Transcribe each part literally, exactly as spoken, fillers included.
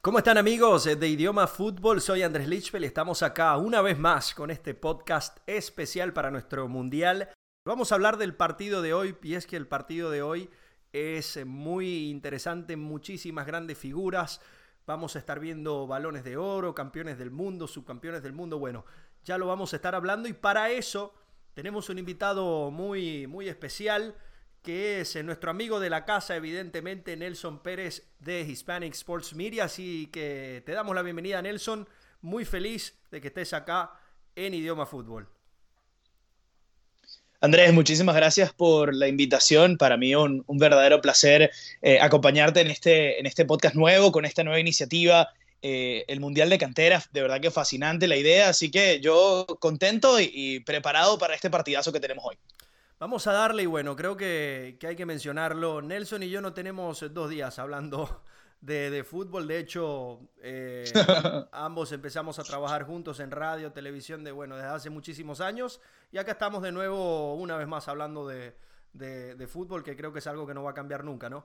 ¿Cómo están amigos de Idioma Fútbol? Soy Andrés Lichfeld y estamos acá una vez más con este podcast especial para nuestro Mundial. Vamos a hablar del partido de hoy y es que el partido de hoy es muy interesante, muchísimas grandes figuras. Vamos a estar viendo balones de oro, campeones del mundo, subcampeones del mundo. Bueno, ya lo vamos a estar hablando y para eso tenemos un invitado muy, muy especial, que es nuestro amigo de la casa, evidentemente, Nelson Pérez de Hispanic Sports Media. Así que te damos la bienvenida, Nelson. Muy feliz de que estés acá en Idioma Fútbol. Andrés, muchísimas gracias por la invitación. Para mí un, un verdadero placer eh, acompañarte en este, en este podcast nuevo, con esta nueva iniciativa, eh, el Mundial de Canteras. De verdad que fascinante la idea, así que yo contento y, y preparado para este partidazo que tenemos hoy. Vamos a darle y bueno, creo que, que hay que mencionarlo. Nelson y yo no tenemos dos días hablando de, de fútbol. De hecho, eh, ambos empezamos a trabajar juntos en radio, televisión, de bueno, desde hace muchísimos años. Y acá estamos de nuevo, una vez más, hablando de, de, de fútbol, que creo que es algo que no va a cambiar nunca, ¿no?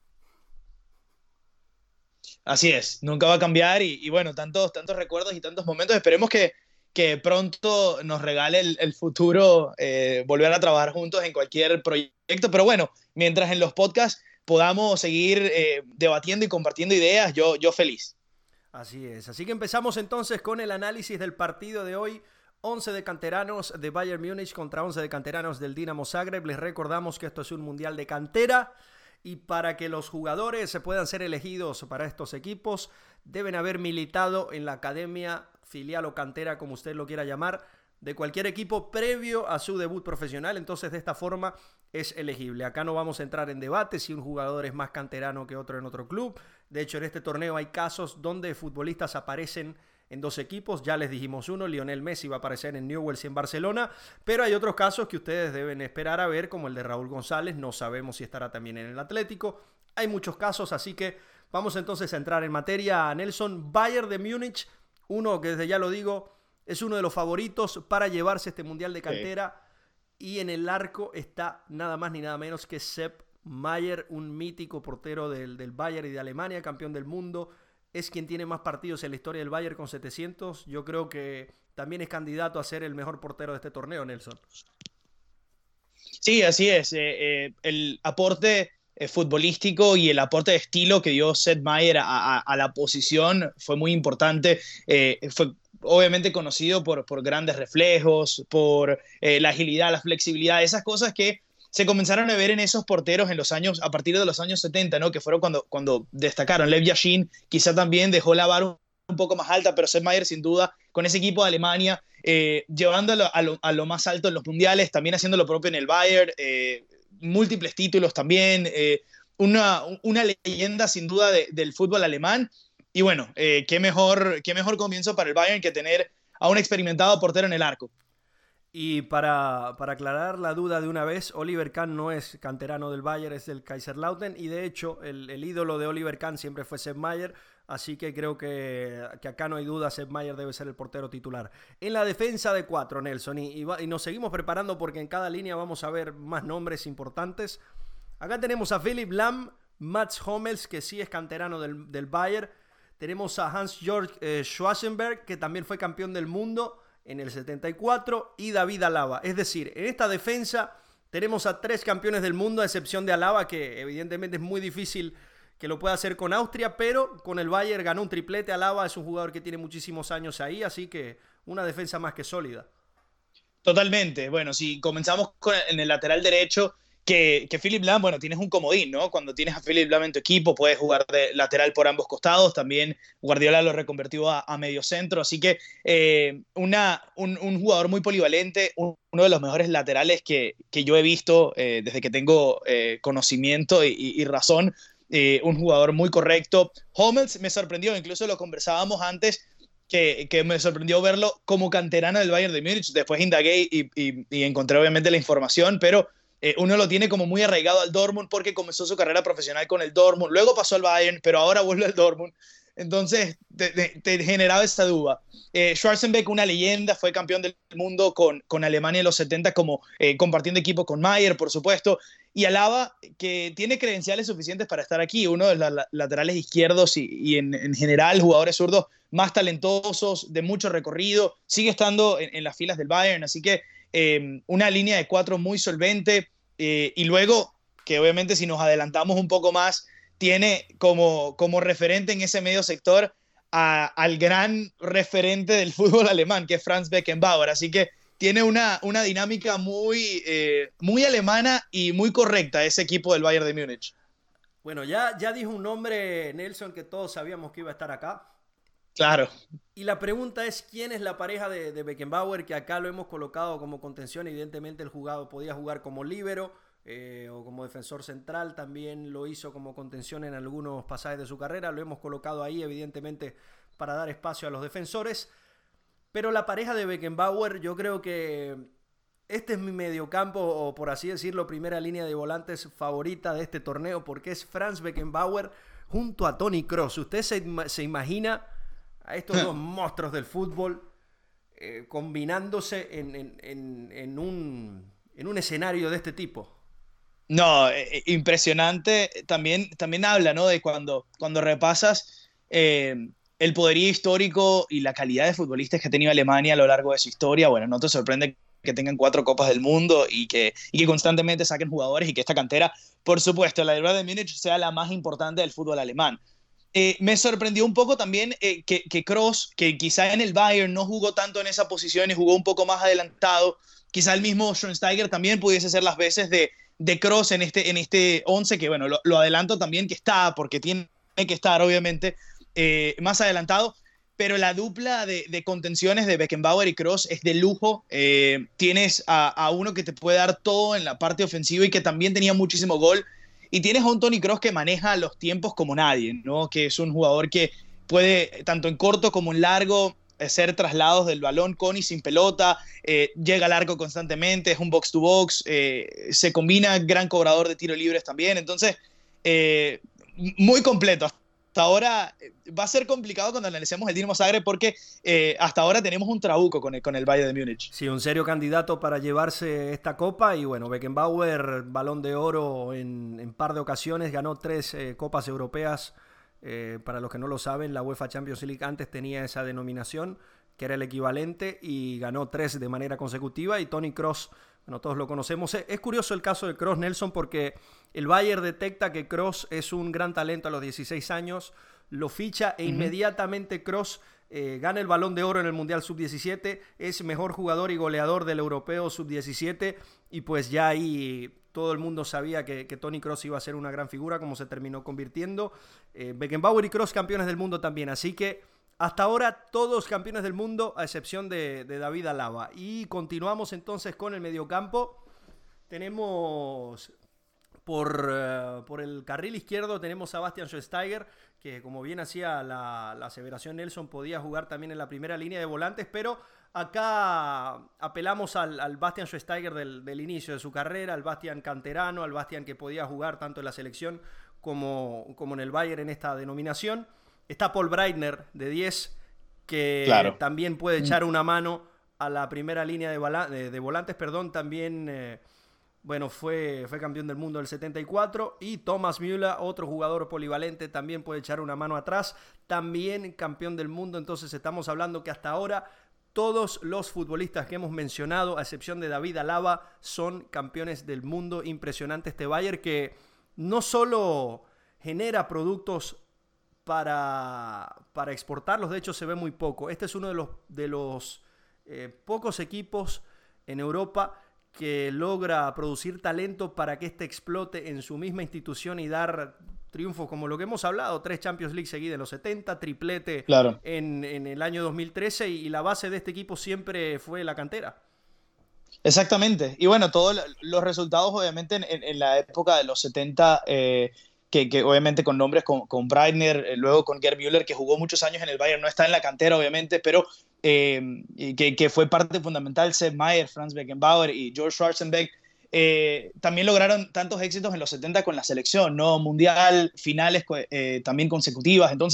Así es, nunca va a cambiar y, y bueno, tantos, tantos recuerdos y tantos momentos. Esperemos que, que pronto nos regale el, el futuro, eh, volver a trabajar juntos en cualquier proyecto. Pero bueno, mientras en los podcasts podamos seguir eh, debatiendo y compartiendo ideas, yo, yo feliz. Así es. Así que empezamos entonces con el análisis del partido de hoy. once de canteranos de Bayern Múnich contra once de canteranos del Dinamo Zagreb. Les recordamos que esto es un mundial de cantera y para que los jugadores se puedan ser elegidos para estos equipos deben haber militado en la academia, filial o cantera, como usted lo quiera llamar, de cualquier equipo previo a su debut profesional. Entonces, de esta forma es elegible. Acá no vamos a entrar en debate si un jugador es más canterano que otro en otro club. De hecho, en este torneo hay casos donde futbolistas aparecen en dos equipos. Ya les dijimos uno, Lionel Messi va a aparecer en Newell's y en Barcelona, pero hay otros casos que ustedes deben esperar a ver, como el de Raúl González. No sabemos si estará también en el Atlético. Hay muchos casos, así que vamos entonces a entrar en materia. Nelson, Bayern de Múnich, uno que desde ya lo digo, es uno de los favoritos para llevarse este Mundial de Cantera. Sí. Y en el arco está nada más ni nada menos que Sepp Maier, un mítico portero del, del Bayern y de Alemania, campeón del mundo. Es quien tiene más partidos en la historia del Bayern con setecientos. Yo creo que también es candidato a ser el mejor portero de este torneo, Nelson. Sí, así es. Eh, eh, el aporte eh, futbolístico y el aporte de estilo que dio Sepp Maier a, a, a la posición fue muy importante. Eh, fue obviamente conocido por, por grandes reflejos, por eh, la agilidad, la flexibilidad, esas cosas que se comenzaron a ver en esos porteros en los años, a partir de los años setenta, ¿no? Que fueron cuando, cuando destacaron. Lev Yashin quizá también dejó la vara un, un poco más alta, pero Sepp Maier sin duda, con ese equipo de Alemania, eh, llevándolo a lo, a lo más alto en los mundiales, también haciendo lo propio en el Bayern, eh, múltiples títulos también, eh, una, una leyenda sin duda de, del fútbol alemán. Y bueno, eh, qué, mejor, qué mejor comienzo para el Bayern que tener a un experimentado portero en el arco. Y para, para aclarar la duda de una vez, Oliver Kahn no es canterano del Bayern, es del Kaiserslautern. Y de hecho, el, el ídolo de Oliver Kahn siempre fue Sepp Maier. Así que creo que, que acá no hay duda, Sepp Maier debe ser el portero titular. En la defensa de cuatro, Nelson. Y, y, va, y nos seguimos preparando porque en cada línea vamos a ver más nombres importantes. Acá tenemos a Philipp Lahm, Mats Hummels, que sí es canterano del, del Bayern. Tenemos a Hans-Jörg eh, Schwarzenberg, que también fue campeón del mundo en el setenta y cuatro, y David Alaba. Es decir, en esta defensa tenemos a tres campeones del mundo, a excepción de Alaba, que evidentemente es muy difícil que lo pueda hacer con Austria, pero con el Bayern ganó un triplete. Alaba es un jugador que tiene muchísimos años ahí, así que una defensa más que sólida. Totalmente. Bueno, si comenzamos con el, en el lateral derecho, que, que Philipp Lahm, bueno, tienes un comodín, ¿no? Cuando tienes a Philipp Lahm en tu equipo, puedes jugar de lateral por ambos costados. También Guardiola lo reconvirtió a, a medio centro. Así que eh, una, un, un jugador muy polivalente, un, uno de los mejores laterales que, que yo he visto eh, desde que tengo eh, conocimiento y, y, y razón. Eh, un jugador muy correcto. Hummels me sorprendió, incluso lo conversábamos antes, que, que me sorprendió verlo como canterano del Bayern de Múnich. Después indagué y, y, y encontré obviamente la información, pero Eh, uno lo tiene como muy arraigado al Dortmund porque comenzó su carrera profesional con el Dortmund, luego pasó al Bayern, pero ahora vuelve al Dortmund. Entonces te, te, te generaba esa duda. Eh, Schwarzenbeck, una leyenda, fue campeón del mundo con, con Alemania en los setenta, como, eh, compartiendo equipo con Mayer, por supuesto. Y Alaba, que tiene credenciales suficientes para estar aquí, uno de los la, laterales izquierdos y, y en, en general jugadores zurdos más talentosos, de mucho recorrido, sigue estando en, en las filas del Bayern, así que eh, una línea de cuatro muy solvente. Eh, y luego, que obviamente si nos adelantamos un poco más, tiene como, como referente en ese medio sector a, al gran referente del fútbol alemán, que es Franz Beckenbauer. Así que tiene una, una dinámica muy, eh, muy alemana y muy correcta ese equipo del Bayern de Múnich. Bueno, ya, ya dijo un nombre, Nelson, que todos sabíamos que iba a estar acá. Claro. Y la pregunta es, ¿quién es la pareja de, de Beckenbauer? Que acá lo hemos colocado como contención. Evidentemente el jugado podía jugar como líbero, Eh, o como defensor central, también lo hizo como contención en algunos pasajes de su carrera, lo hemos colocado ahí evidentemente para dar espacio a los defensores, pero la pareja de Beckenbauer, yo creo que este es mi mediocampo, o por así decirlo, primera línea de volantes favorita de este torneo, porque es Franz Beckenbauer junto a Toni Kroos. Usted se, se imagina a estos dos monstruos del fútbol eh, combinándose en, en, en, en, un, en un escenario de este tipo. No, eh, impresionante. También, también habla, ¿no?, de cuando, cuando repasas eh, el poderío histórico y la calidad de futbolistas que ha tenido Alemania a lo largo de su historia. Bueno, no te sorprende que tengan cuatro Copas del Mundo y que, y que constantemente saquen jugadores y que esta cantera, por supuesto, la del Bayern de Múnich sea la más importante del fútbol alemán. Eh, me sorprendió un poco también eh, que, que Kroos, que quizá en el Bayern no jugó tanto en esa posición y jugó un poco más adelantado, quizá el mismo Schweinsteiger también pudiese ser las veces de, de Kroos en este, en este once, que bueno, lo, lo adelanto también que está, porque tiene que estar obviamente eh, más adelantado, pero la dupla de, de contenciones de Beckenbauer y Kroos es de lujo. Eh, tienes a, a uno que te puede dar todo en la parte ofensiva y que también tenía muchísimo gol, y tienes a un Toni Kroos que maneja los tiempos como nadie, ¿no?, que es un jugador que puede, tanto en corto como en largo, hacer traslados del balón con y sin pelota, eh, llega al arco constantemente, es un box to box, eh, se combina, gran cobrador de tiros libres también. Entonces eh, muy completo. Hasta ahora va a ser complicado cuando analicemos el Dinamo Zagreb, porque eh, hasta ahora tenemos un trabuco con el, con el Bayern de Múnich. Sí, un serio candidato para llevarse esta copa. Y bueno, Beckenbauer, balón de oro en, en par de ocasiones, ganó tres eh, copas europeas. Eh, para los que no lo saben, la UEFA Champions League antes tenía esa denominación, que era el equivalente, y ganó tres de manera consecutiva. Y Toni Kroos, bueno, todos lo conocemos. Es curioso el caso de Kroos, Nelson, porque el Bayern detecta que Kroos es un gran talento a los dieciséis años, lo ficha e uh-huh. inmediatamente Kroos eh, gana el Balón de Oro en el Mundial sub diecisiete, es mejor jugador y goleador del Europeo sub diecisiete, y pues ya ahí todo el mundo sabía que, que Toni Kroos iba a ser una gran figura, como se terminó convirtiendo. Eh, Beckenbauer y Kroos campeones del mundo también, así que hasta ahora todos campeones del mundo, a excepción de, de David Alaba. Y continuamos entonces con el mediocampo. Tenemos por, uh, por el carril izquierdo tenemos a Bastian Schweinsteiger, que como bien hacía la, la aseveración Nelson, podía jugar también en la primera línea de volantes, pero acá apelamos al, al Bastian Schweinsteiger del, del inicio de su carrera, al Bastian canterano, al Bastian que podía jugar tanto en la selección como, como en el Bayern en esta denominación. Está Paul Breitner de diez, que claro. también puede echar una mano a la primera línea de, bala, de, de volantes, perdón, también eh, bueno, fue, fue campeón del mundo del setenta y cuatro, y Thomas Müller, otro jugador polivalente, también puede echar una mano atrás, también campeón del mundo. Entonces estamos hablando que hasta ahora todos los futbolistas que hemos mencionado, a excepción de David Alaba, son campeones del mundo. Impresionante este Bayern, que no solo genera productos Para, para exportarlos, de hecho se ve muy poco. Este es uno de los, de los eh, pocos equipos en Europa que logra producir talento para que éste explote en su misma institución y dar triunfos como lo que hemos hablado, tres Champions League seguidas en los setenta, triplete claro. en, en el año dos mil trece, y la base de este equipo siempre fue la cantera. Exactamente, y bueno, todos los resultados obviamente en, en, en la época de los setenta, eh, Que, que obviamente con nombres con, con Breitner, eh, luego con Gerd Müller, que jugó muchos años en el Bayern, no está en la cantera obviamente, pero eh, que, que fue parte fundamental, Sepp Maier, Franz Beckenbauer y George Schwarzenbeck, eh, también lograron tantos éxitos en los setenta con la selección, ¿no? Mundial, finales eh, también consecutivas. Entonces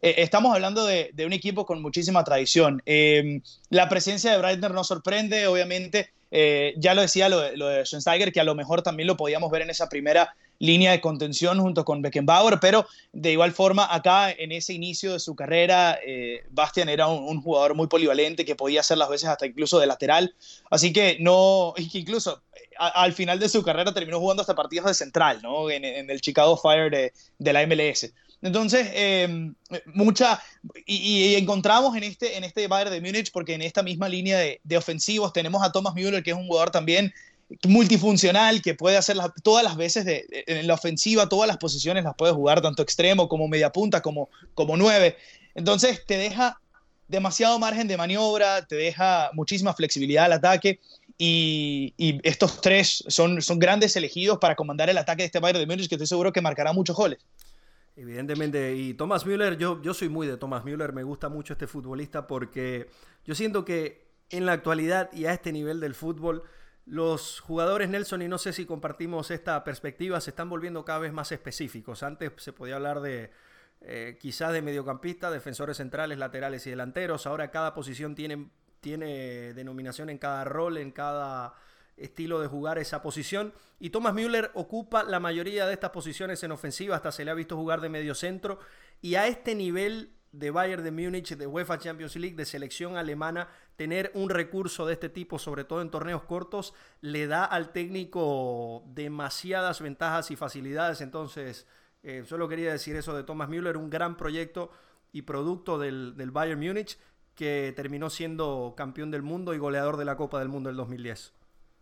eh, estamos hablando de, de un equipo con muchísima tradición. Eh, la presencia de Breitner no sorprende, obviamente. Eh, ya lo decía lo de, lo de Schweinsteiger, que a lo mejor también lo podíamos ver en esa primera línea de contención junto con Beckenbauer, pero de igual forma acá en ese inicio de su carrera, eh, Bastian era un, un jugador muy polivalente que podía hacer las veces hasta incluso de lateral, así que no, incluso a, al final de su carrera terminó jugando hasta partidos de central, ¿no? en, en el Chicago Fire de, de la M L S. Entonces, eh, mucha, y, y encontramos en este, en este Bayern de Múnich, porque en esta misma línea de, de ofensivos tenemos a Thomas Müller, que es un jugador también multifuncional, que puede hacer las, todas las veces de, de, en la ofensiva, todas las posiciones las puede jugar, tanto extremo como media punta, como, como nueve. Entonces, te deja demasiado margen de maniobra, te deja muchísima flexibilidad al ataque, y, y estos tres son, son grandes elegidos para comandar el ataque de este Bayern de Múnich, que estoy seguro que marcará muchos goles. Evidentemente, y Thomas Müller, yo, yo soy muy de Thomas Müller, me gusta mucho este futbolista porque yo siento que en la actualidad y a este nivel del fútbol, los jugadores, Nelson, y no sé si compartimos esta perspectiva, se están volviendo cada vez más específicos. Antes se podía hablar de eh, quizás de mediocampistas, defensores centrales, laterales y delanteros. Ahora cada posición tiene, tiene denominación en cada rol, en cada estilo de jugar esa posición, y Thomas Müller ocupa la mayoría de estas posiciones en ofensiva, hasta se le ha visto jugar de mediocentro, y a este nivel de Bayern de Múnich, de UEFA Champions League, de selección alemana, tener un recurso de este tipo, sobre todo en torneos cortos, le da al técnico demasiadas ventajas y facilidades. Entonces, eh, solo quería decir eso de Thomas Müller, un gran proyecto y producto del, del Bayern Múnich, que terminó siendo campeón del mundo y goleador de la Copa del Mundo del dos mil diez.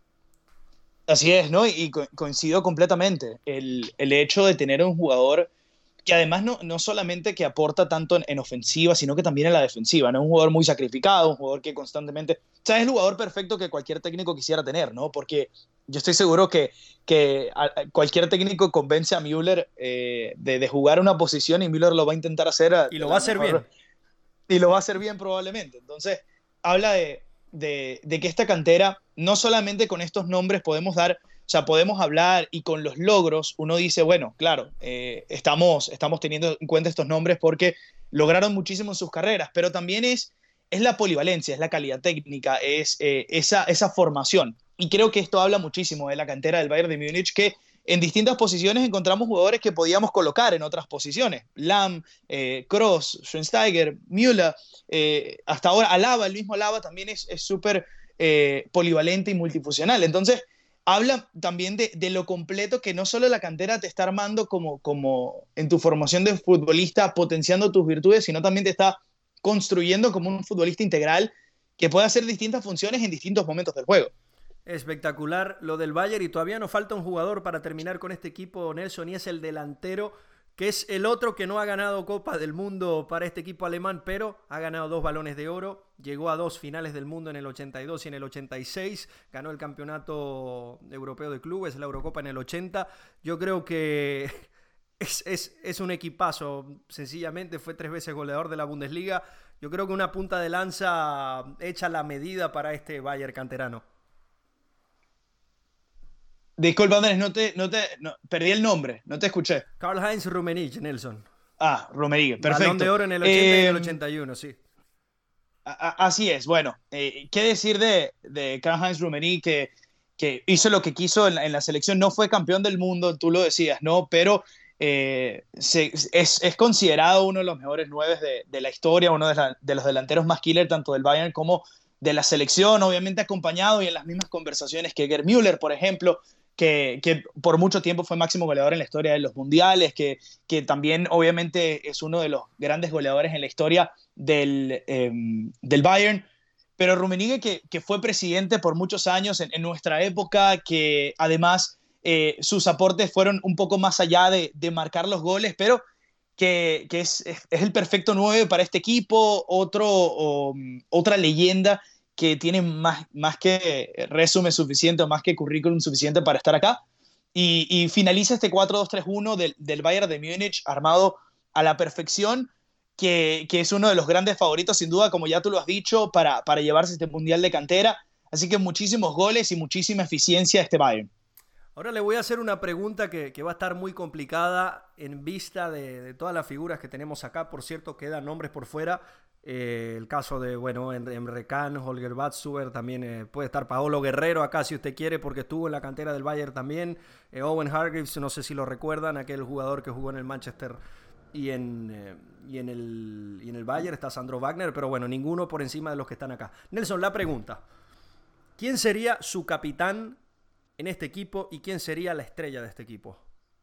Así es, ¿no? Y co coincido completamente. El, el hecho de tener un jugador que además no, no solamente que aporta tanto en, en ofensiva, sino que también en la defensiva, ¿no? Es un jugador muy sacrificado, un jugador que constantemente... O sea, es el jugador perfecto que cualquier técnico quisiera tener, ¿no? Porque yo estoy seguro que, que a, a cualquier técnico convence a Müller eh, de, de jugar una posición, y Müller lo va a intentar hacer. A, y lo va a hacer mejor, bien. Y lo va a hacer bien probablemente. Entonces, habla de... De, de que esta cantera, no solamente con estos nombres podemos dar, o sea, podemos hablar, y con los logros uno dice, bueno, claro, eh, estamos, estamos teniendo en cuenta estos nombres porque lograron muchísimo en sus carreras, pero también es, es la polivalencia, es la calidad técnica, es eh, esa, esa formación. Y creo que esto habla muchísimo de la cantera del Bayern de Múnich, que en distintas posiciones encontramos jugadores que podíamos colocar en otras posiciones. Lahm, eh, Kroos, Schweinsteiger, Müller, eh, hasta ahora Alaba, el mismo Alaba también es súper eh, polivalente y multifuncional. Entonces, habla también de, de lo completo que no solo la cantera te está armando como, como en tu formación de futbolista, potenciando tus virtudes, sino también te está construyendo como un futbolista integral que puede hacer distintas funciones en distintos momentos del juego. Espectacular lo del Bayern, y todavía nos falta un jugador para terminar con este equipo, Nelson, y es el delantero, que es el otro que no ha ganado Copa del Mundo para este equipo alemán, pero ha ganado dos balones de oro, llegó a dos finales del mundo en el ochenta y dos y en el ochenta y seis, ganó el campeonato europeo de clubes, la Eurocopa en el ochenta. Yo creo que es, es, es un equipazo, sencillamente fue tres veces goleador de la Bundesliga. Yo creo que una punta de lanza hecha la medida para este Bayern canterano. Disculpa, Andrés, no te, no te, no, perdí el nombre, no te escuché. Karl-Heinz Rummenigge, Nelson. Ah, Rummenigge, perfecto. Balón de oro en el ochenta eh, y el ochenta y uno, sí. A, a, así es, bueno, eh, ¿qué decir de, de Karl-Heinz Rummenigge, que, que hizo lo que quiso en la, en la selección? No fue campeón del mundo, tú lo decías, ¿no? Pero eh, se, es, es considerado uno de los mejores nueve de, de la historia, uno de, la, de los delanteros más killer, tanto del Bayern como de la selección, obviamente acompañado y en las mismas conversaciones que Gerd Müller, por ejemplo, Que, que por mucho tiempo fue máximo goleador en la historia de los mundiales, que, que también obviamente es uno de los grandes goleadores en la historia del, eh, del Bayern, pero Rummenigge, que, que fue presidente por muchos años en, en nuestra época, que además eh, sus aportes fueron un poco más allá de, de marcar los goles, pero que, que es, es, es el perfecto nueve para este equipo, otro, o, otra leyenda que tiene más, más que resumen suficiente o más que currículum suficiente para estar acá, y, y finaliza este cuatro dos tres uno del, del Bayern de Múnich armado a la perfección, que, que es uno de los grandes favoritos sin duda, como ya tú lo has dicho, para, para llevarse este Mundial de cantera. Así que muchísimos goles y muchísima eficiencia este Bayern. Ahora le voy a hacer una pregunta que, que va a estar muy complicada en vista de, de todas las figuras que tenemos acá. Por cierto, quedan nombres por fuera. Eh, el caso de, bueno, Emre Can, Holger Badstuber, también eh, puede estar Paolo Guerrero acá si usted quiere, porque estuvo en la cantera del Bayern también. Eh, Owen Hargreaves, no sé si lo recuerdan, aquel jugador que jugó en el Manchester y en, eh, y en, el, y en el Bayern. Está Sandro Wagner, pero bueno, ninguno por encima de los que están acá. Nelson, la pregunta: ¿quién sería su capitán en este equipo y quién sería la estrella de este equipo?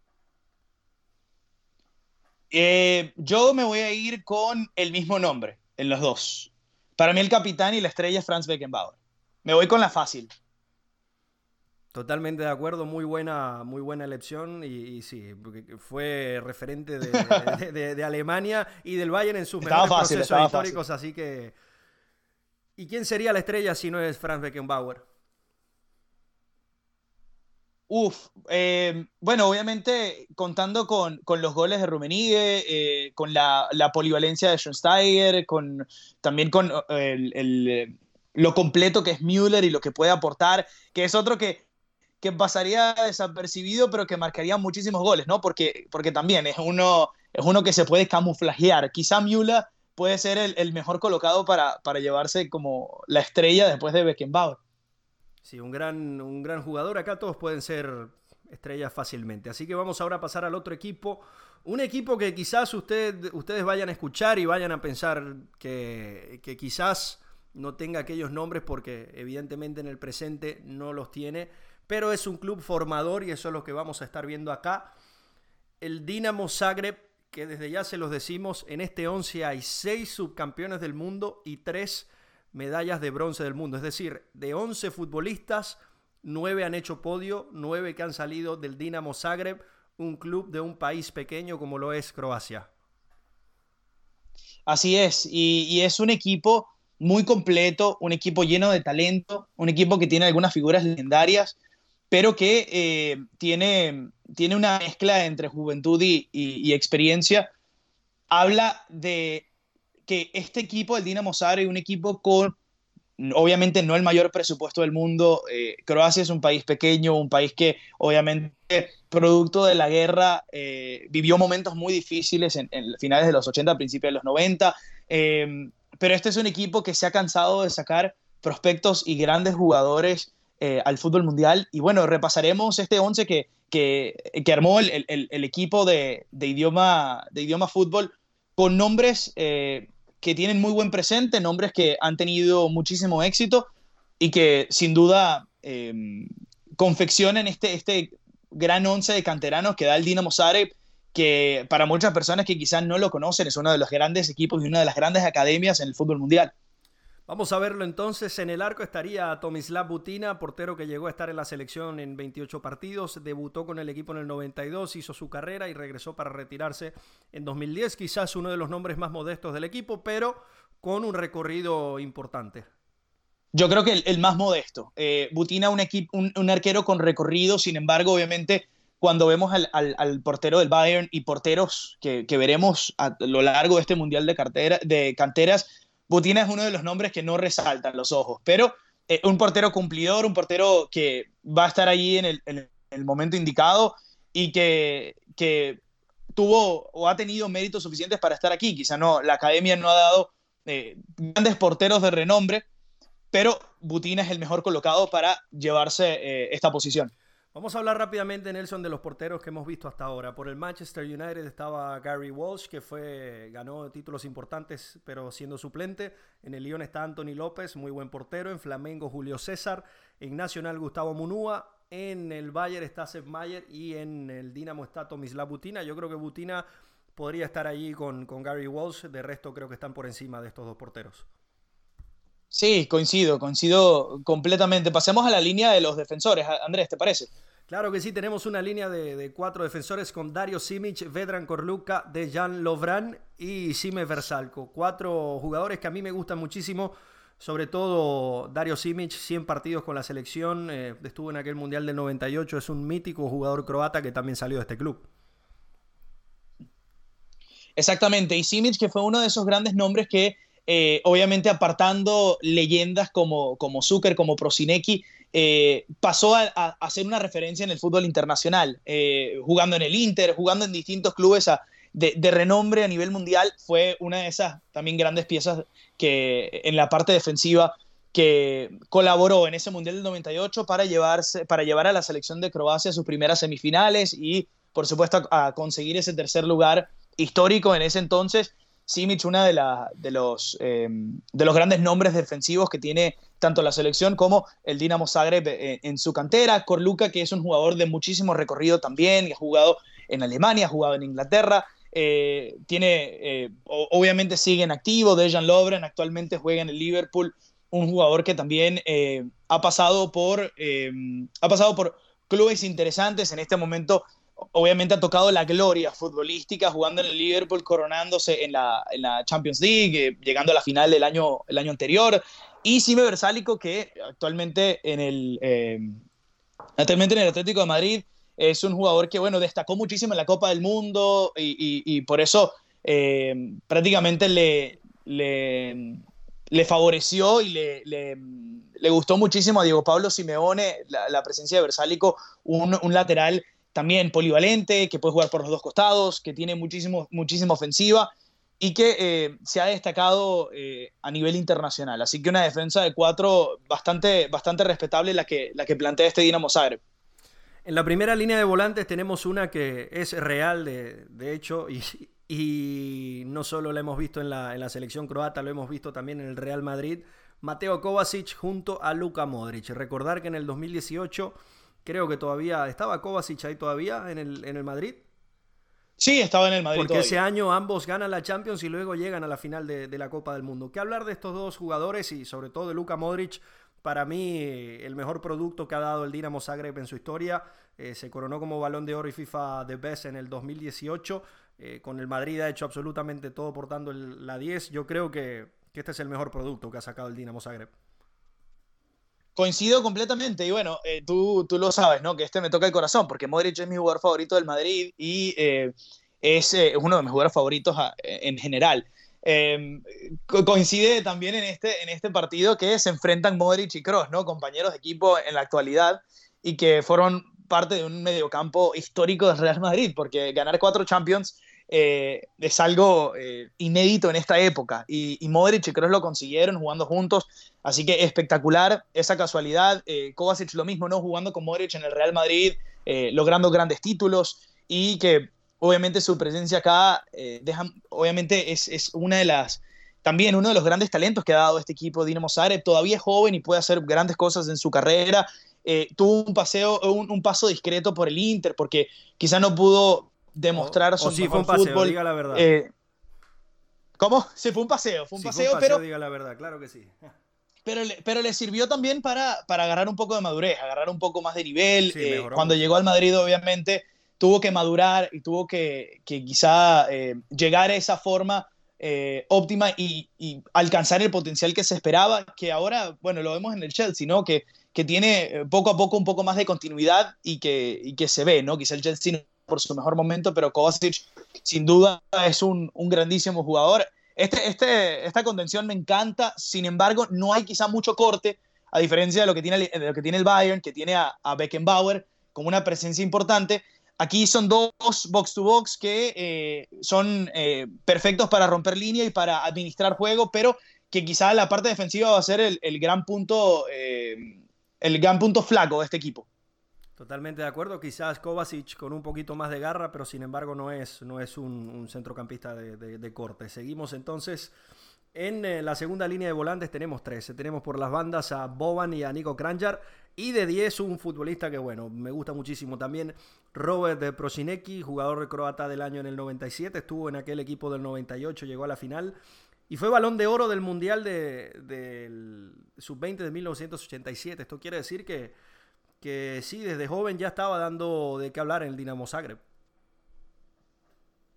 Eh, yo me voy a ir con el mismo nombre en los dos. Para mí el capitán y la estrella es Franz Beckenbauer. Me voy con la fácil. Totalmente de acuerdo, muy buena, muy buena elección y, y sí, porque fue referente de, de, de, de Alemania y del Bayern en sus estaba mejores fácil, procesos históricos, fácil. Así que... ¿Y quién sería la estrella si no es Franz Beckenbauer? Uf, eh, bueno, obviamente contando con, con los goles de Rummenigge, eh, con la, la, polivalencia de Schweinsteiger, con, también con eh, el, el, lo completo que es Müller y lo que puede aportar, que es otro que, que pasaría desapercibido, pero que marcaría muchísimos goles, ¿no? Porque, porque también es uno, es uno que se puede camuflajear. Quizá Müller puede ser el, el mejor colocado para, para llevarse como la estrella después de Beckenbauer. Sí, un gran, un gran jugador. Acá todos pueden ser estrellas fácilmente. Así que vamos ahora a pasar al otro equipo. Un equipo que quizás usted, ustedes vayan a escuchar y vayan a pensar que, que quizás no tenga aquellos nombres porque evidentemente en el presente no los tiene. Pero es un club formador y eso es lo que vamos a estar viendo acá. El Dinamo Zagreb, que desde ya se los decimos, en este once hay seis subcampeones del mundo y tres medallas de bronce del mundo. Es decir, de once futbolistas, nueve han hecho podio, nueve que han salido del Dinamo Zagreb, un club de un país pequeño como lo es Croacia. Así es, y, y es un equipo muy completo, un equipo lleno de talento, un equipo que tiene algunas figuras legendarias, pero que eh, tiene, tiene una mezcla entre juventud y, y, y experiencia. Habla de que este equipo del Dinamo Zagreb es un equipo con, obviamente, no el mayor presupuesto del mundo. Eh, Croacia es un país pequeño, un país que, obviamente, producto de la guerra, eh, vivió momentos muy difíciles en, en finales de los ochenta, principios de los noventa. Eh, pero este es un equipo que se ha cansado de sacar prospectos y grandes jugadores eh, al fútbol mundial. Y bueno, repasaremos este once que, que, que armó el, el, el equipo de, de, idioma, de idioma fútbol con nombres eh, que tienen muy buen presente, nombres que han tenido muchísimo éxito y que sin duda eh, confeccionan este, este gran once de canteranos que da el Dinamo Zagreb, que para muchas personas que quizás no lo conocen es uno de los grandes equipos y una de las grandes academias en el fútbol mundial. Vamos a verlo entonces. En el arco estaría Tomislav Butina, portero que llegó a estar en la selección en veintiocho partidos, debutó con el equipo en el noventa y dos, hizo su carrera y regresó para retirarse en dos mil diez, quizás uno de los nombres más modestos del equipo, pero con un recorrido importante. Yo creo que el, el más modesto. Eh, Butina, un, equipo, un, un arquero con recorrido, sin embargo, obviamente, cuando vemos al, al, al portero del Bayern y porteros que, que veremos a lo largo de este Mundial de, cartera, de canteras, Butina es uno de los nombres que no resaltan los ojos, pero eh, un portero cumplidor, un portero que va a estar allí en el, en el momento indicado y que, que tuvo o ha tenido méritos suficientes para estar aquí. Quizá no, la academia no ha dado eh, grandes porteros de renombre, pero Butina es el mejor colocado para llevarse eh, esta posición. Vamos a hablar rápidamente, Nelson, de los porteros que hemos visto hasta ahora. Por el Manchester United estaba Gary Walsh, que fue, ganó títulos importantes, pero siendo suplente. En el Lyon está Anthony López, muy buen portero. En Flamengo, Julio César. En Nacional, Gustavo Munúa. En el Bayern está Sepp Maier. Y en el Dinamo está Tomislav Butina. Yo creo que Butina podría estar allí con, con Gary Walsh. De resto, creo que están por encima de estos dos porteros. Sí, coincido, coincido completamente. Pasemos a la línea de los defensores. Andrés, ¿te parece? Claro que sí, tenemos una línea de, de cuatro defensores con Dario Simic, Vedran Korluka, Dejan Lovran y Sime Vrsaljko. Cuatro jugadores que a mí me gustan muchísimo, sobre todo Dario Simic, cien partidos con la selección, eh, estuvo en aquel Mundial del noventa y ocho, es un mítico jugador croata que también salió de este club. Exactamente, y Simic, que fue uno de esos grandes nombres que, eh, obviamente apartando leyendas como, como Zucker, como Prosinecki, eh, pasó a, a, a ser una referencia en el fútbol internacional, eh, jugando en el Inter, jugando en distintos clubes a, de, de renombre a nivel mundial. Fue una de esas también grandes piezas que en la parte defensiva que colaboró en ese Mundial del noventa y ocho para, llevarse, para llevar a la selección de Croacia a sus primeras semifinales y, por supuesto, a, a conseguir ese tercer lugar histórico en ese entonces. Simic, una de, la, de, los, eh, de los grandes nombres defensivos que tiene tanto la selección como el Dinamo Zagreb en, en su cantera. Corluka, que es un jugador de muchísimo recorrido también, ha jugado en Alemania, ha jugado en Inglaterra, eh, tiene, eh, obviamente sigue en activo. Dejan Lovren actualmente juega en el Liverpool, un jugador que también eh, ha, pasado por, eh, ha pasado por clubes interesantes. En este momento obviamente ha tocado la gloria futbolística jugando en el Liverpool, coronándose en la, en la Champions League, eh, llegando a la final del año, el año anterior. Y Sime Versálico, que actualmente en, el, eh, actualmente en el Atlético de Madrid es un jugador que, bueno, destacó muchísimo en la Copa del Mundo y, y, y por eso eh, prácticamente le, le, le favoreció y le, le, le gustó muchísimo a Diego Pablo Simeone la, la presencia de Versálico, un, un lateral también polivalente, que puede jugar por los dos costados, que tiene muchísimo, muchísima ofensiva y que eh, se ha destacado eh, a nivel internacional. Así que una defensa de cuatro bastante, bastante respetable la que, la que plantea este Dinamo Zagreb. En la primera línea de volantes tenemos una que es real, de, de hecho, y, y no solo la hemos visto en la, en la selección croata, lo hemos visto también en el Real Madrid. Mateo Kovacic junto a Luka Modric. Recordar que en el dos mil dieciocho... creo que todavía estaba Kovacic ahí todavía en el, en el Madrid. Sí, estaba en el Madrid. Porque todavía. ese año ambos ganan la Champions y luego llegan a la final de, de la Copa del Mundo. ¿Qué hablar de estos dos jugadores y sobre todo de Luka Modric? Para mí, el mejor producto que ha dado el Dinamo Zagreb en su historia. Eh, se coronó como Balón de Oro y FIFA The Best en el dos mil dieciocho. Eh, con el Madrid ha hecho absolutamente todo portando el, la diez. Yo creo que, que este es el mejor producto que ha sacado el Dinamo Zagreb. Coincido completamente y bueno, eh, tú, tú lo sabes, ¿no? Que este me toca el corazón porque Modric es mi jugador favorito del Madrid y eh, es eh, uno de mis jugadores favoritos a, en general. Eh, co coincide también en este, en este partido que se enfrentan Modric y Kroos, ¿no? Compañeros de equipo en la actualidad y que fueron parte de un mediocampo histórico del Real Madrid, porque ganar cuatro Champions eh, es algo eh, inédito en esta época y, y Modric y Kroos lo consiguieron jugando juntos. Así que espectacular esa casualidad. Eh, Kovacic lo mismo, ¿no? Jugando con Modric en el Real Madrid, eh, logrando grandes títulos y que obviamente su presencia acá eh, deja, obviamente es, es una de las, también uno de los grandes talentos que ha dado este equipo Dinamo Zagreb. Todavía es joven y puede hacer grandes cosas en su carrera. Eh, tuvo un paseo, un, un paso discreto por el Inter porque quizá no pudo demostrar O, su o sí, mejor fue un paseo, fútbol. Diga la verdad. Eh, ¿Cómo? Sí, fue un paseo, fue un sí, paseo, fue un paseo, pero diga la verdad, claro que sí. Pero le, pero le sirvió también para, para agarrar un poco de madurez, agarrar un poco más de nivel. Sí, Eh, mejoró cuando mucho. llegó al Madrid, obviamente, tuvo que madurar y tuvo que, que quizá eh, llegar a esa forma eh, óptima y, y alcanzar el potencial que se esperaba, que ahora, bueno, lo vemos en el Chelsea, ¿no? Que, que tiene poco a poco un poco más de continuidad y que, y que se ve, ¿no? Quizá el Chelsea no por su mejor momento, pero Kovacic sin duda es un, un grandísimo jugador. Este, este, esta contención me encanta, sin embargo, no hay quizá mucho corte, a diferencia de lo que tiene el, de lo que tiene el Bayern, que tiene a, a Beckenbauer como una presencia importante. Aquí son dos box-to-box que eh, son eh, perfectos para romper línea y para administrar juego, pero que quizá la parte defensiva va a ser el, el, gran, punto, eh, el gran punto flaco de este equipo. Totalmente de acuerdo, quizás Kovacic con un poquito más de garra, pero sin embargo no es, no es un, un centrocampista de, de, de corte. Seguimos entonces en eh, la segunda línea de volantes, tenemos tres. Tenemos por las bandas a Boban y a Nico Kranjčar, y de diez un futbolista que bueno, me gusta muchísimo también, Robert Prosinecki, jugador croata del año en el noventa y siete, estuvo en aquel equipo del noventa y ocho, llegó a la final y fue Balón de Oro del Mundial de, del sub veinte de mil novecientos ochenta y siete. Esto quiere decir que que sí, desde joven ya estaba dando de qué hablar en el Dinamo Zagreb.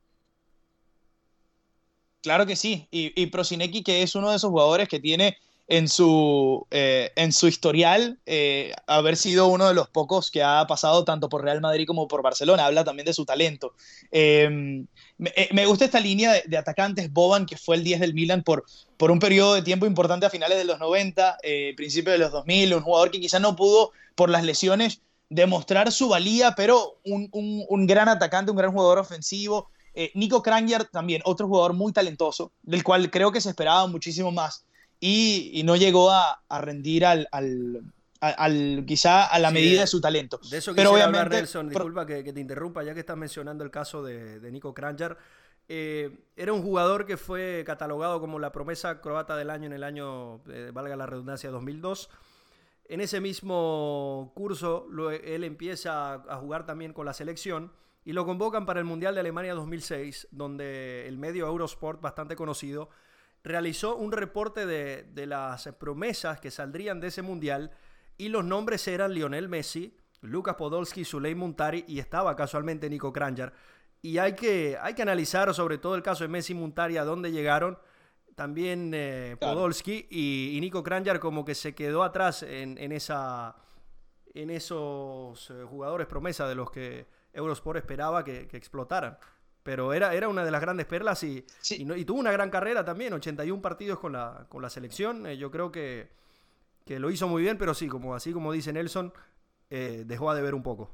Claro que sí, y, y Prosinecki, que es uno de esos jugadores que tiene en su, eh, en su historial eh, haber sido uno de los pocos que ha pasado tanto por Real Madrid como por Barcelona. Habla también de su talento. Eh, me, eh, me gusta esta línea de, de atacantes. Boban, que fue el diez del Milan por, por un periodo de tiempo importante a finales de los noventa, eh, principios de los dos mil, un jugador que quizás no pudo por las lesiones demostrar su valía, pero un, un, un gran atacante, un gran jugador ofensivo. Eh, Nico Kranjčar también, otro jugador muy talentoso, del cual creo que se esperaba muchísimo más y, y no llegó a, a rendir al, al, al, al, quizá a la Sí, medida de, de su talento. de eso Pero quisiera hablar, obviamente... Nelson. Disculpa que, que te interrumpa, ya que estás mencionando el caso de, de Nico Kranjčar. Eh, era un jugador que fue catalogado como la promesa croata del año en el año, eh, valga la redundancia, dos mil dos. En ese mismo curso, lo, él empieza a jugar también con la selección y lo convocan para el Mundial de Alemania dos mil seis, donde el medio Eurosport, bastante conocido, realizó un reporte de, de las promesas que saldrían de ese Mundial y los nombres eran Lionel Messi, Lukas Podolski, Sulejman Muntari y estaba casualmente Nico Kranjčar. Y hay que, hay que analizar sobre todo el caso de Messi y Muntari, a dónde llegaron. También eh, Claro. Podolski y, y Nico Kranjčar como que se quedó atrás en, en, esa, en esos eh, jugadores promesa de los que Eurosport esperaba que, que explotaran. Pero era, era una de las grandes perlas y, y, Sí, no, y tuvo una gran carrera también, ochenta y uno partidos con la, con la selección. Eh, yo creo que, que lo hizo muy bien, pero sí, como, así como dice Nelson, eh, dejó a deber un poco.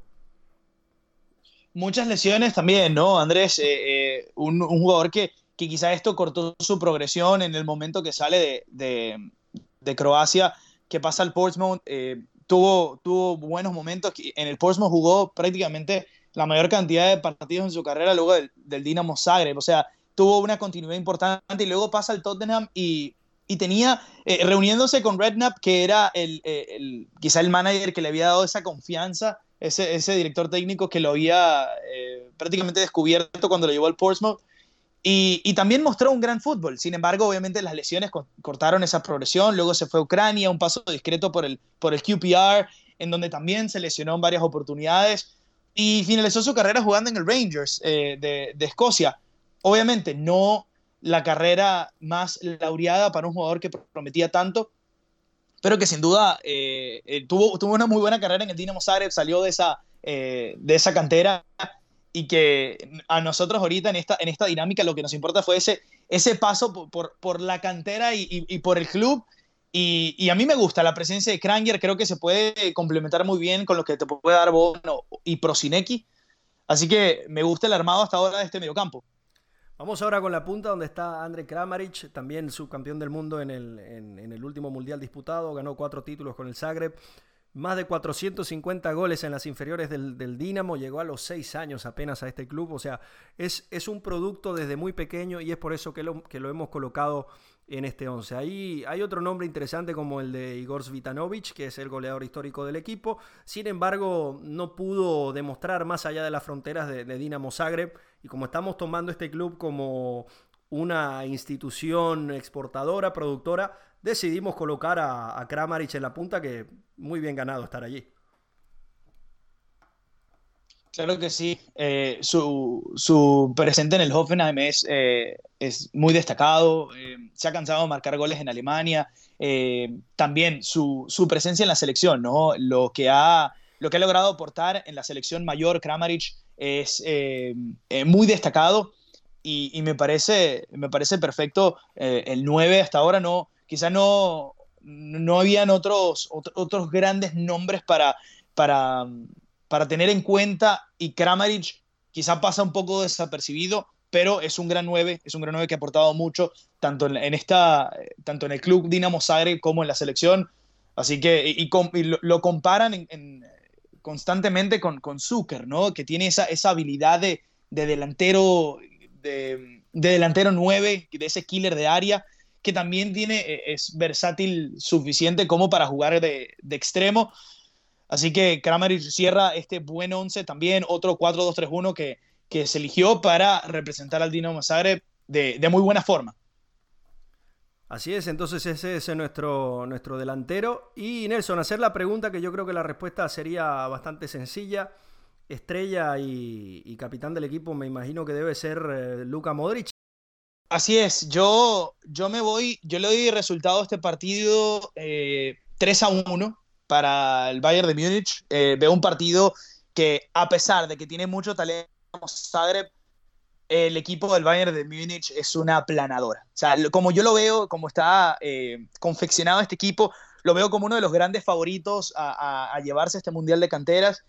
muchas lesiones también, ¿no, Andrés? Eh, eh, un, un, jugador que, que quizá esto cortó su progresión en el momento que sale de, de, de Croacia, que pasa al Portsmouth, eh, tuvo, tuvo buenos momentos. En el Portsmouth jugó prácticamente la mayor cantidad de partidos en su carrera luego del, del Dinamo Zagreb, o sea, tuvo una continuidad importante y luego pasa al Tottenham y, y tenía, eh, reuniéndose con Redknapp, que era el, el, el, quizá el manager que le había dado esa confianza, ese, ese director técnico que lo había eh, prácticamente descubierto cuando lo llevó al Portsmouth. Y, y, también mostró un gran fútbol. Sin embargo, obviamente las lesiones co cortaron esa progresión. Luego se fue a Ucrania, un paso discreto por el, por el Q P R, en donde también se lesionó en varias oportunidades. Y finalizó su carrera jugando en el Rangers eh, de, de Escocia. Obviamente no la carrera más laureada para un jugador que prometía tanto, pero que sin duda eh, eh, tuvo, tuvo una muy buena carrera en el Dinamo Zagreb, salió de esa, eh, de esa cantera y que a nosotros ahorita en esta, en esta dinámica lo que nos importa fue ese, ese paso por, por, por la cantera y, y, y por el club. Y, y a mí me gusta la presencia de Kranjčar, creo que se puede complementar muy bien con lo que te puede dar Bono y Prosinecki. Así que me gusta el armado hasta ahora de este mediocampo. Vamos ahora con la punta donde está Andrej Kramaric, también subcampeón del mundo en el, en, en el último mundial disputado, ganó cuatro títulos con el Zagreb, más de cuatrocientos cincuenta goles en las inferiores del, del Dinamo, llegó a los seis años apenas a este club, o sea, es, es un producto desde muy pequeño y es por eso que lo, que lo hemos colocado en este once. Ahí hay otro nombre interesante como el de Igor Svitanovic, que es el goleador histórico del equipo, sin embargo no pudo demostrar más allá de las fronteras de, de Dinamo Zagreb, y como estamos tomando este club como una institución exportadora, productora, decidimos colocar a, a Kramaric en la punta, que muy bien ganado estar allí. Claro que sí. Eh, su, su, presente en el Hoffenheim es, eh, es muy destacado. Eh, se ha cansado de marcar goles en Alemania. Eh, también su, su, presencia en la selección, ¿no? Lo que ha, lo que ha logrado aportar en la selección mayor, Kramaric, es eh, eh, muy destacado y, y, me, parece, me parece perfecto. Eh, el nueve hasta ahora no, quizá no, no habían otros, otros, otros grandes nombres para... para para tener en cuenta, y Kramaric quizá pasa un poco desapercibido, pero es un gran nueve, es un gran nueve que ha aportado mucho, tanto en, en esta, tanto en el club Dinamo Zagreb como en la selección, así que, y, y, y lo, lo, comparan en, en, constantemente con, con Zucker, ¿no? Que tiene esa, esa habilidad de, de delantero, de, de delantero nueve, de ese killer de área, que también tiene, es versátil suficiente como para jugar de, de extremo. Así que Kramaric cierra este buen once también, otro cuatro dos tres uno que, que se eligió para representar al Dinamo Zagreb de, de muy buena forma. Así es, entonces ese es nuestro, nuestro delantero. Y Nelson, hacer la pregunta que yo creo que la respuesta sería bastante sencilla. Estrella y, y capitán del equipo me imagino que debe ser eh, Luka Modric. Así es, yo, yo me voy, yo le doy resultado a este partido eh, tres a uno para el Bayern de Múnich. Eh, veo un partido que, a pesar de que tiene mucho talento, Zagreb, el equipo del Bayern de Múnich es una aplanadora. O sea, como yo lo veo, como está eh, confeccionado este equipo, lo veo como uno de los grandes favoritos a, a, a llevarse este Mundial de Canteras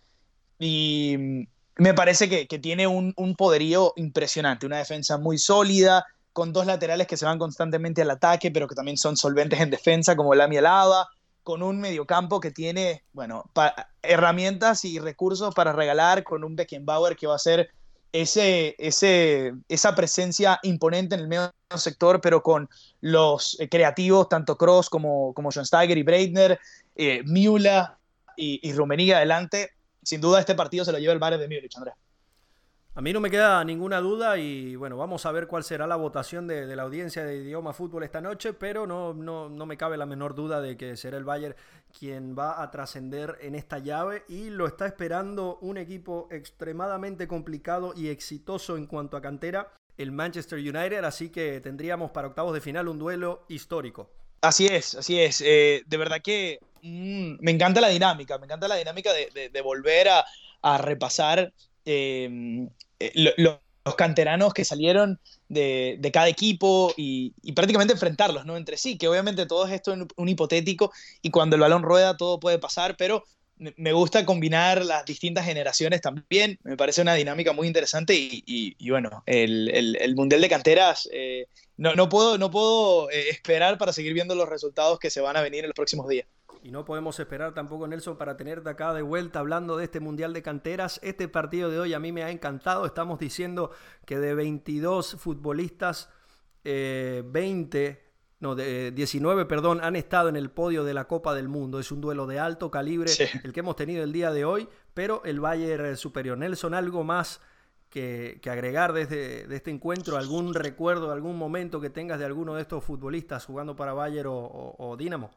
y mm, me parece que, que tiene un, un, poderío impresionante, una defensa muy sólida, con dos laterales que se van constantemente al ataque, pero que también son solventes en defensa, como Lami Alaba, con un mediocampo que tiene, bueno, herramientas y recursos para regalar, con un Beckenbauer que va a ser ese, ese, esa presencia imponente en el medio sector, pero con los eh, creativos, tanto Kroos como, como Schweinsteiger y Breitner, eh, Müller y, y Rummenigge adelante. Sin duda este partido se lo lleva el Bayern de Múnich, Andrés. A mí no me queda ninguna duda y bueno, vamos a ver cuál será la votación de, de la audiencia de Idioma Fútbol esta noche, pero no, no, no me cabe la menor duda de que será el Bayern quien va a trascender en esta llave y lo está esperando un equipo extremadamente complicado y exitoso en cuanto a cantera, el Manchester United, así que tendríamos para octavos de final un duelo histórico. Así es, así es. Eh, de verdad que mm, me encanta la dinámica, me encanta la dinámica de, de, de volver a, a repasar eh, eh, lo, lo, los canteranos que salieron de, de cada equipo y, y prácticamente enfrentarlos, ¿no? Entre sí, que obviamente todo esto es un, un hipotético y cuando el balón rueda todo puede pasar, pero me gusta combinar las distintas generaciones también, me parece una dinámica muy interesante y, y, y bueno, el, el, el Mundial de Canteras, eh, no, no puedo, no puedo eh, esperar para seguir viendo los resultados que se van a venir en los próximos días. Y no podemos esperar tampoco, Nelson, para tenerte acá de vuelta hablando de este Mundial de Canteras. Este partido de hoy a mí me ha encantado. Estamos diciendo que de veintidós futbolistas, eh, veinte, no, de diecinueve, perdón, han estado en el podio de la Copa del Mundo. Es un duelo de alto calibre Sí. el que hemos tenido el día de hoy, pero el Bayern superior. Nelson, ¿algo más que, que agregar desde de este encuentro? ¿Algún recuerdo, algún momento que tengas de alguno de estos futbolistas jugando para Bayern o, o, o Dinamo?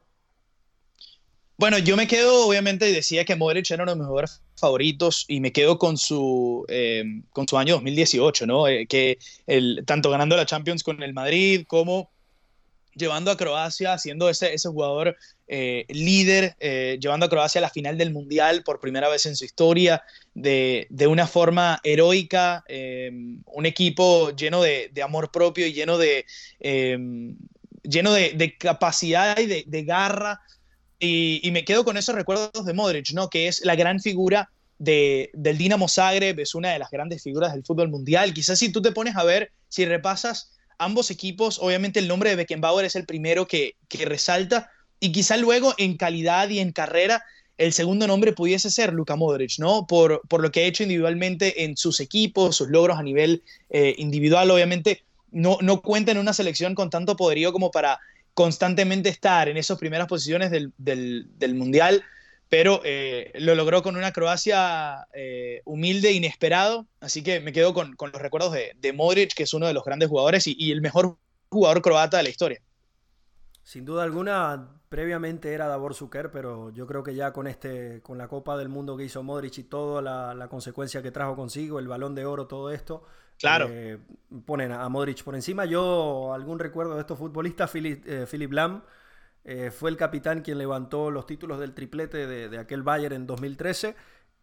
Bueno, yo me quedo, obviamente, decía que Modric era uno de mis jugadores favoritos y me quedo con su, eh, con su año dos mil dieciocho, ¿no? Eh, que el, tanto ganando la Champions con el Madrid como llevando a Croacia, siendo ese, ese jugador eh, líder, eh, llevando a Croacia a la final del Mundial por primera vez en su historia, de, de una forma heroica, eh, un equipo lleno de, de amor propio y lleno de, eh, lleno de, de capacidad y de, de garra. Y, y me quedo con esos recuerdos de Modric, ¿no? Que es la gran figura de, del Dinamo Zagreb, es una de las grandes figuras del fútbol mundial. Quizás si tú te pones a ver, si repasas ambos equipos, obviamente el nombre de Beckenbauer es el primero que, que resalta, y quizá luego en calidad y en carrera el segundo nombre pudiese ser Luka Modric, ¿no? Por, por lo que ha hecho individualmente en sus equipos, sus logros a nivel eh, individual, obviamente no, no cuenta en una selección con tanto poderío como para constantemente estar en esas primeras posiciones del, del, del Mundial, pero eh, lo logró con una Croacia eh, humilde, inesperado, así que me quedo con, con los recuerdos de, de Modric, que es uno de los grandes jugadores y, y el mejor jugador croata de la historia. Sin duda alguna, previamente era Davor Suker, pero yo creo que ya con este, con la Copa del Mundo que hizo Modric y toda la, la consecuencia que trajo consigo, el Balón de Oro, todo esto, Claro. eh, ponen a Modric por encima. Yo, algún recuerdo de estos futbolistas, Philip, eh, Philip Lahm eh, fue el capitán quien levantó los títulos del triplete de, de aquel Bayern en dos mil trece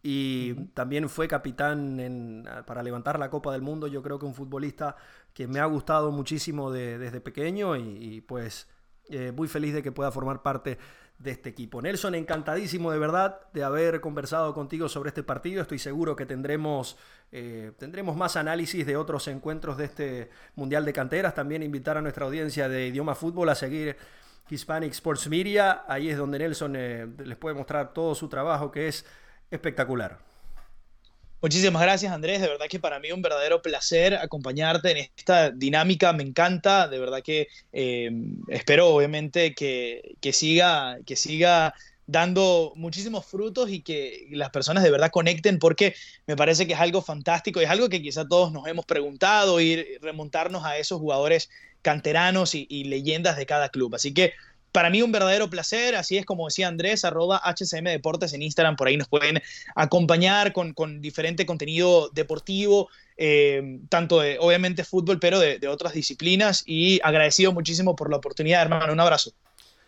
y Uh-huh. también fue capitán en, para levantar la Copa del Mundo. Yo creo que un futbolista que me ha gustado muchísimo de, desde pequeño y, y pues eh, muy feliz de que pueda formar parte de este equipo. Nelson, encantadísimo de verdad de haber conversado contigo sobre este partido. Estoy seguro que tendremos, eh, tendremos más análisis de otros encuentros de este Mundial de Canteras. También invitar a nuestra audiencia de Idioma Fútbol a seguir Hispanic Sports Media. Ahí es donde Nelson eh, les puede mostrar todo su trabajo, que es espectacular. Muchísimas gracias, Andrés. De verdad que para mí es un verdadero placer acompañarte en esta dinámica. Me encanta. De verdad que eh, espero, obviamente, que, que, siga, que siga dando muchísimos frutos y que las personas de verdad conecten, porque me parece que es algo fantástico y es algo que quizá todos nos hemos preguntado, ir remontarnos a esos jugadores canteranos y, y leyendas de cada club. Así que para mí un verdadero placer, así es como decía Andrés, arroba H C M Deportes en Instagram, por ahí nos pueden acompañar con, con diferente contenido deportivo, eh, tanto de, obviamente, fútbol, pero de, de otras disciplinas, y agradecido muchísimo por la oportunidad, hermano, un abrazo.